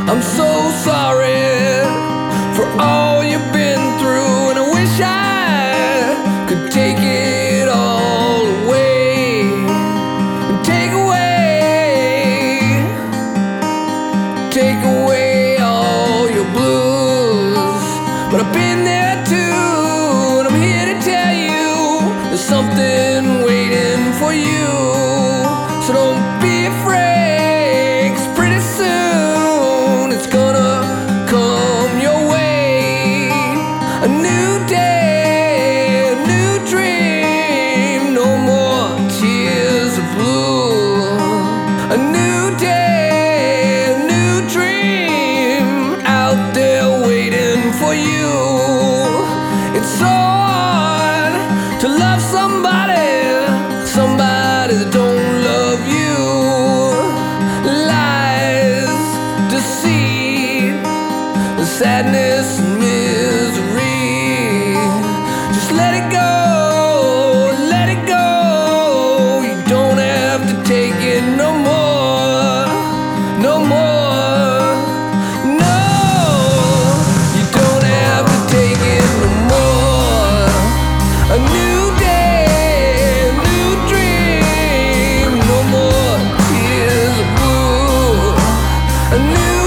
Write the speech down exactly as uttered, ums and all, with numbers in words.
I'm so sorry for all you've been through, and I wish I could take it all away. Take away, take away all your blues. But I've been there too, and I'm here to tell you there's something waiting for you. So don't be afraid, 'cause pretty soon it's gonna come your way. A new day, a new dream, no more tears of blue. A new day, a new dream out there waiting for you. It's so hard to love somebody, somebody that don't love you. Lies, deceit, sadness and misery. Just let it go, let it go. You don't have to take it no more, no more. No, you don't have to take it no more. A new day, a new dream, no more tears of blue. A new